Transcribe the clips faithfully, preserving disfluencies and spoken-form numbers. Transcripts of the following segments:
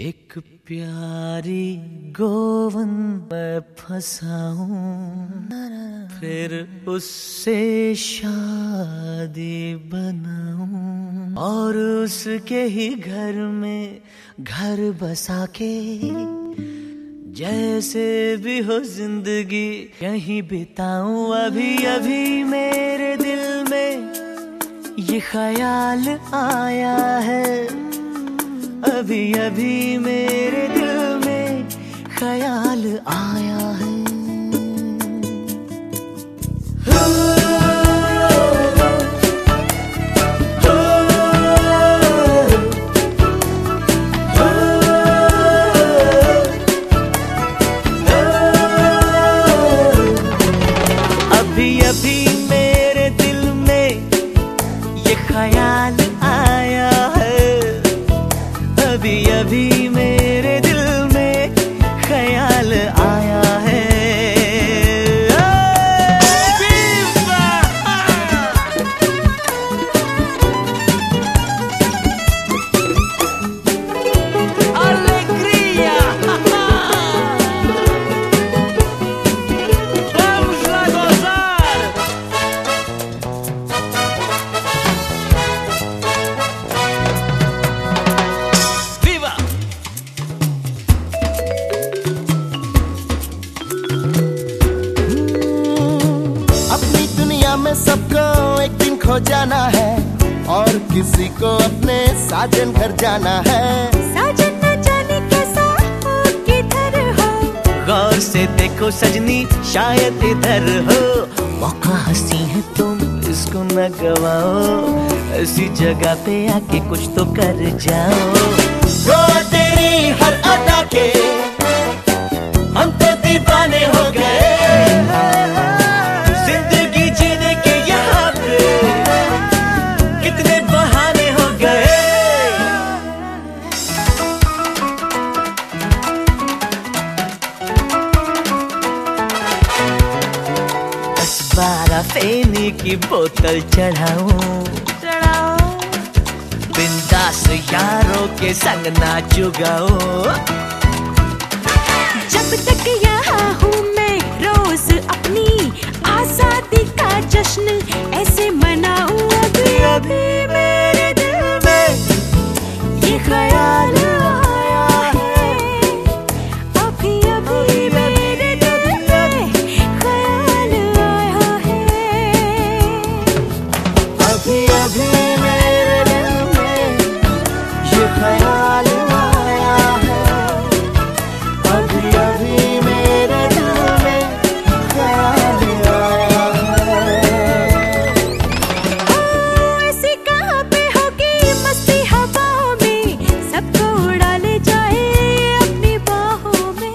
एक प्यारी गोवन मैं फंसाऊं, फिर उससे शादी बनाऊं और उसके ही घर में घर बसा के जैसे भी हो जिंदगी यहीं बिताऊं। अभी अभी मेरे दिल में ये ख्याल आया है, अभी अभी मेरे दिल में ख्याल आया है। अभी अभी मेरे दिल में ये ख्याल आया है, अभी अभी मेरे दिल में ख्याल आया है। में सबको एक दिन खो जाना है और किसी को अपने साजन घर जाना है। साजन न जाने कैसा हो किधर हो, गौर से देखो सजनी शायद इधर हो। मौका हंसी है तुम इसको न गवाओ, ऐसी जगह पे आके कुछ तो कर जाओ। वो तेरी हर अदा के हम तो दीवाने हो गए, बारह फेनी की बोतल चढ़ाऊं, बिंदास यारों के संग नाचू गाऊं। जब तक यहाँ हूँ मैं रोज अपनी आजादी का जश्न ऐसे मनाऊं। अभी अभी मेरे दिल में ये ख्याल आया है, अभी अभी मेरे दिल में ख्याल आया है, अभी अभी मेरे दिल में ये ख्याल आया है, अभी अभी मेरे दिल में ख्याल आया है। ओ ऐसी कहाँ पे होगी मस्ती हवाओं में, सबको उड़ा ले जाए अपनी बाहों में।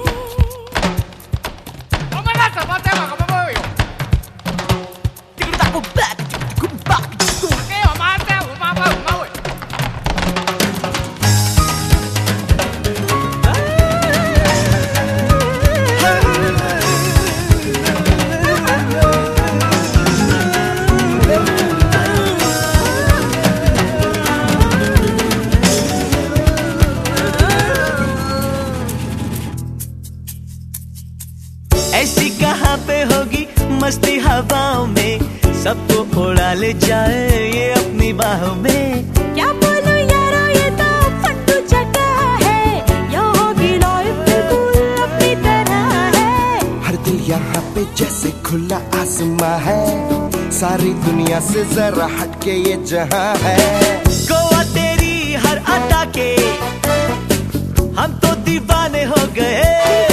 ऐसी कहाँ पे होगी मस्ती हवाओं में, सबको उड़ा ले जाए ये अपनी बाहों में। क्या बोलूं यारो ये तो फंडू जगह है, यहाँ की लाइफ बिल्कुल अपनी तरह है। हर दिल यहाँ पे जैसे खुला आसमां है, सारी दुनिया से जरा हटके ये जहां है। गोवा तेरी हर अदा के हम तो दीवाने हो गए,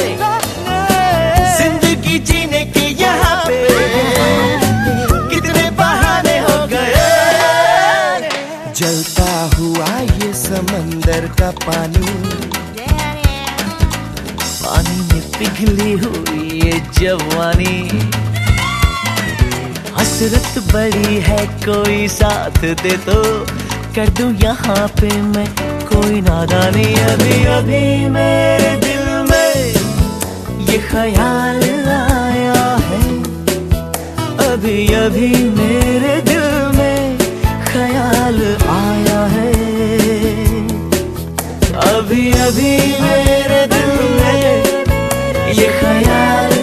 जिंदगी जीने के यहाँ पे कितने बहाने हो गए। जलता हुआ ये समंदर का पानी, पानी में पिघली हुई ये जवानी। हसरत बड़ी है कोई साथ दे तो कर दूं यहाँ पे मैं कोई नादानी। अभी अभी मेरे दिल में ये ख्याल आया है, अभी अभी मेरे दिल में ख्याल आया है, अब अभी अभी मेरे दिल में ये ख्याल